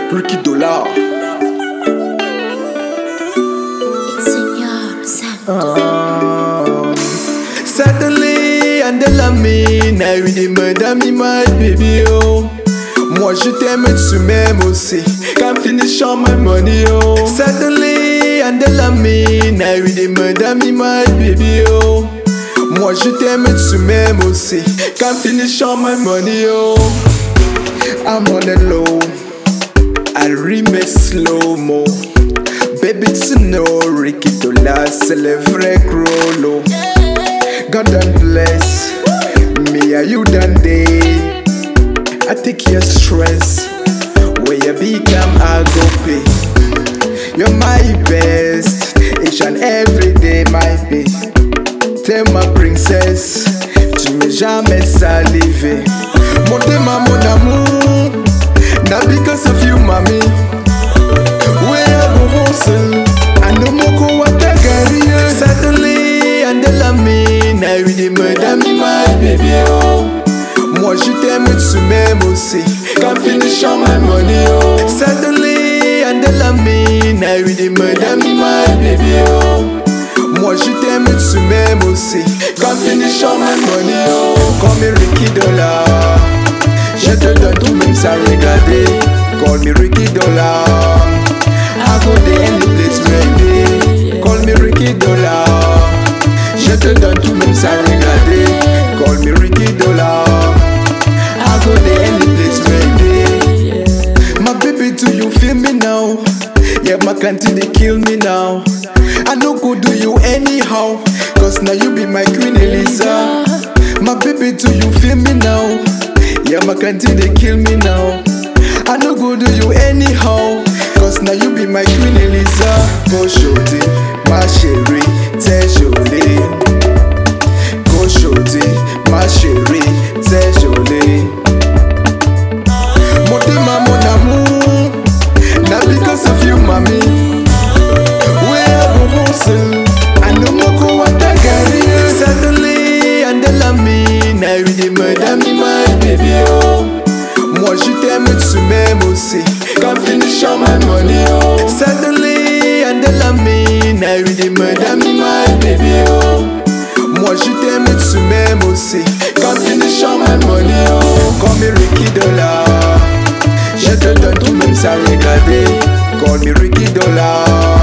Ricky Dollar. Suddenly, and they love me. Now you dey murder me, my baby, oh. Moi je t'aime, tu m'aimes aussi. Can't finish all my money, oh. Suddenly, and they love me. Now you dey murder me, my baby, oh. Moi je t'aime, tu m'aimes aussi. Can't finish all my money, oh. I'm on the low, I remix slow-mo. Baby, tu know, Ricky Dollar, c'est le vrai gros lot. God done bless me, are you done day? I take your stress, where you become, I go pay. You're my best, each and every day, my baby. T'es ma princesse, tu m'es jamais salivé. Mon tema, mon amour, not because of you, mommy. Where I go hustle, I know more what I got. Suddenly, and they love me, now you dey murder me, my baby, oh. Moi je t'aime, tu m'aimes aussi. Can't finish all my money, oh. Suddenly, and they love me, now you dey murder me, my baby, oh. Moi je t'aime, tu m'aimes aussi. Can't finish all my money, oh. Call me Ricky Dollar, je te donne tout même sans regarder. Call me Ricky Dollar, I go there any place maybe. Call me Ricky Dollar, je te donne tout même sans regarder. Call me Ricky Dollar, I go there any place maybe. My baby, do you feel me now? Yeah, my country they kill me now. I no go do you anyhow, cause now you be my Queen Elisa. My baby, do you feel me now? Yeah, my country they kill me now. I no go do you anyhow, cause now you be my Queen Elisa. Go shorty, my chérie, t'es jolie. Go shorty, my chérie, t'es jolie. Mon tema, mon amour, not because of you, mommy. Where I go hustle, I know more what I got. Suddenly, and they love me, now you dey murder me, my baby, oh. Moi je t'aime, tu m'aimes aussi. Can't finish all my money, oh. Suddenly, and they love me, now you dey murder me, my baby, oh. Moi je t'aime, tu m'aimes aussi. Can't finish all my money, oh. Call me Ricky Dollar, je te donne tout même sans regarder. Call me Ricky Dollar,